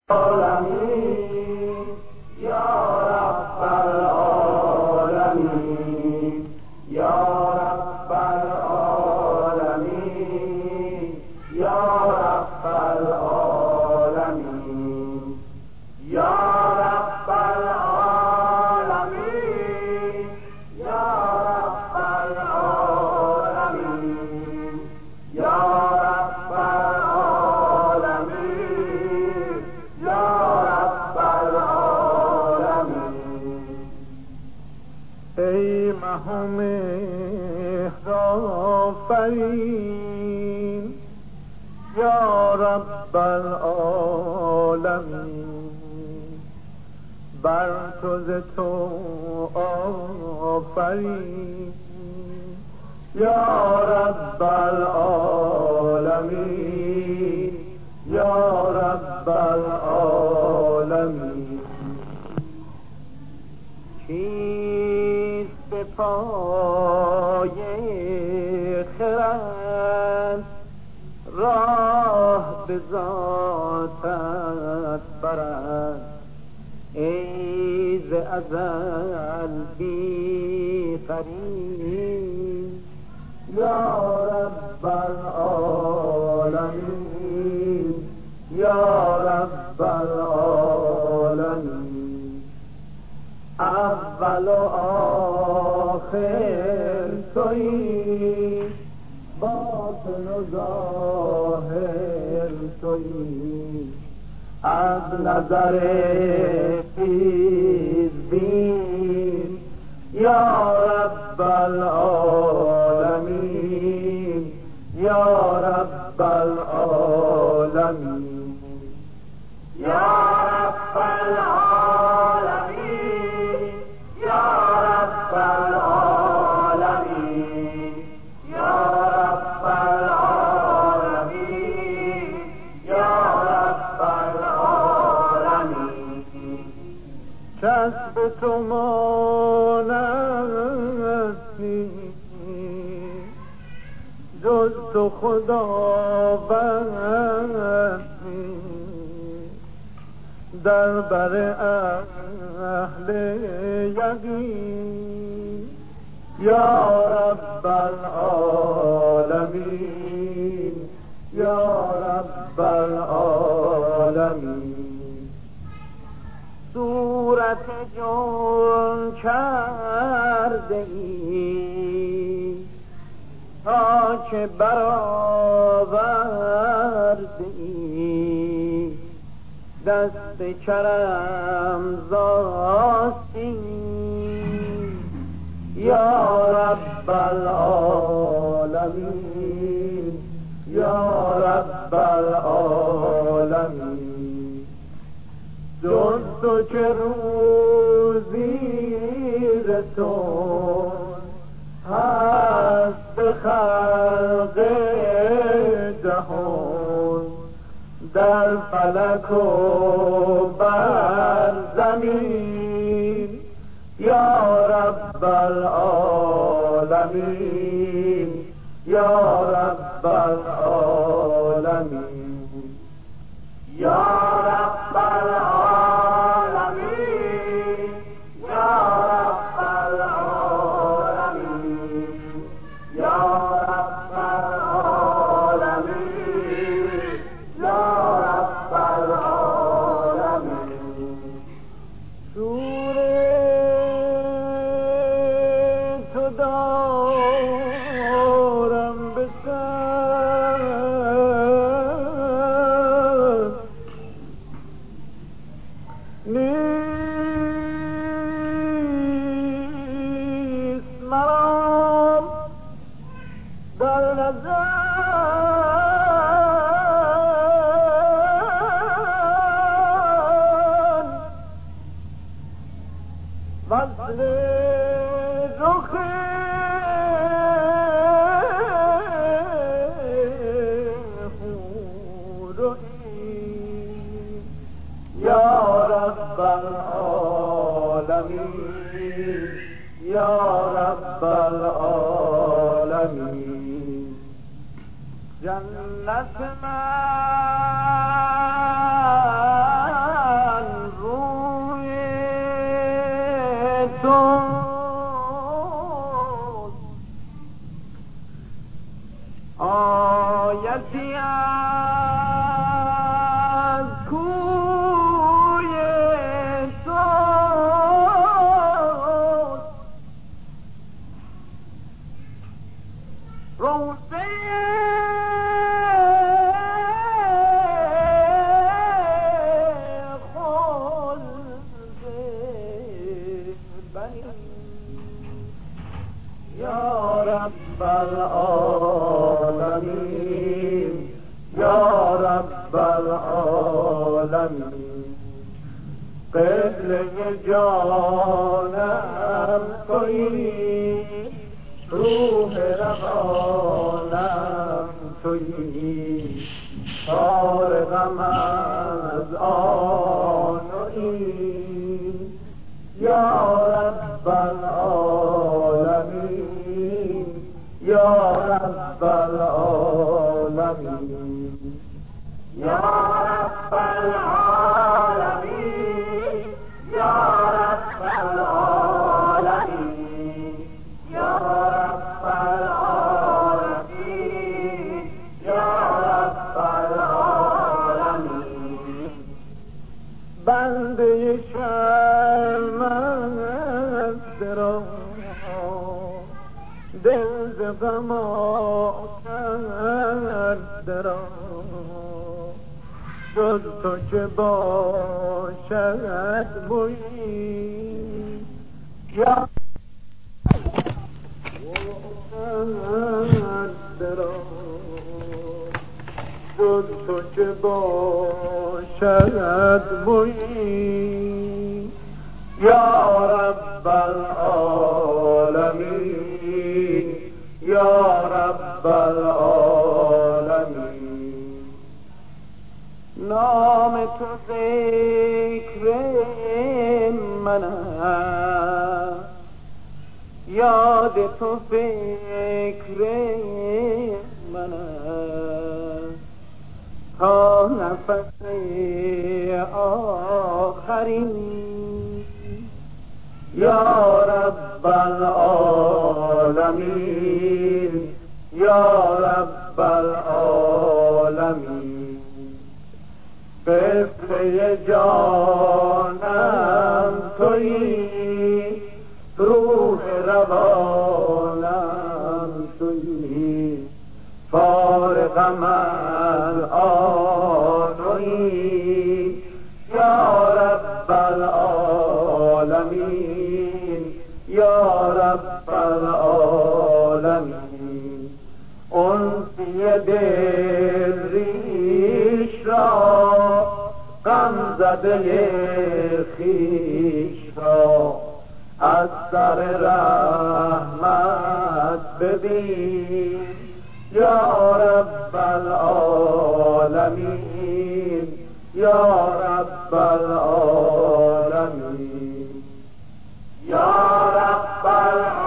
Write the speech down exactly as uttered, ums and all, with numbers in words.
العالمین یا رب العالمین یا رب العالمین یا رب العالمین یا رب العالمین یا رب العالمین یا رب العالمین یا رب العالمین. ای مه مهر آفرین یا رب العالمین، بر تو ز تو آفرین یا رب العالمین یا رب العالمین. کیست به پای خرد راه به ذاتت برد، ای ز ازل بی قرین یا رب العالمین یا رب العالمین. اول و آخر تویی، باطن و ظاهر تویی، از نظر خیزبین یا رب العالمین یا رب العالمین یا رب العالمین یا رب العالمین یا رب العالمین یا رب العالمین. چشم تو مانست جز تو خداوند در بر اهل یقین یا رب العالمین یا رب العالمین. صورت جون کرده ای تا که برآورده ای دست کرم زاستی یا رب العالمین یا رب العالمین. جز تو که روزی رسون هست به خلق جهان، در فلک و بر زمین یا رب العالمین یا رب العالمین یا رب العالمین یا رب العالمین یا رب العالمین یا رب العالمین. شور تو دارم به سر، نیست مرا در نظر وصل رخ حور و عین یا رب العالمین یا رب العالمین. جنت من العالمین یا رب العالمین قبله جانم تویی روح روانم تویی فارغم از آن و این یا رب العالمین یا رب العالمین یا رب العالمین یا رب العالمین یا رب العالمین یا رب العالمین بنده شرمنده را دل ز غم آکنده را جز تو که باشد بویی یا را جز تو که باشد بویی یا رب العالمین یا رب العالمین نام تو ذکر من است یاد تو فکر من است تا نفس آخرین یا رب العالمین یا رب العالمین قبله جانم تویی روح روانم تویی فارغم از آن و این یا رب العالمین یا رب العالمین انسی دل ریش را غم زده خویش را از سر رحمت ببین یا رب العالمین یا رب العالمین یا رب العالمین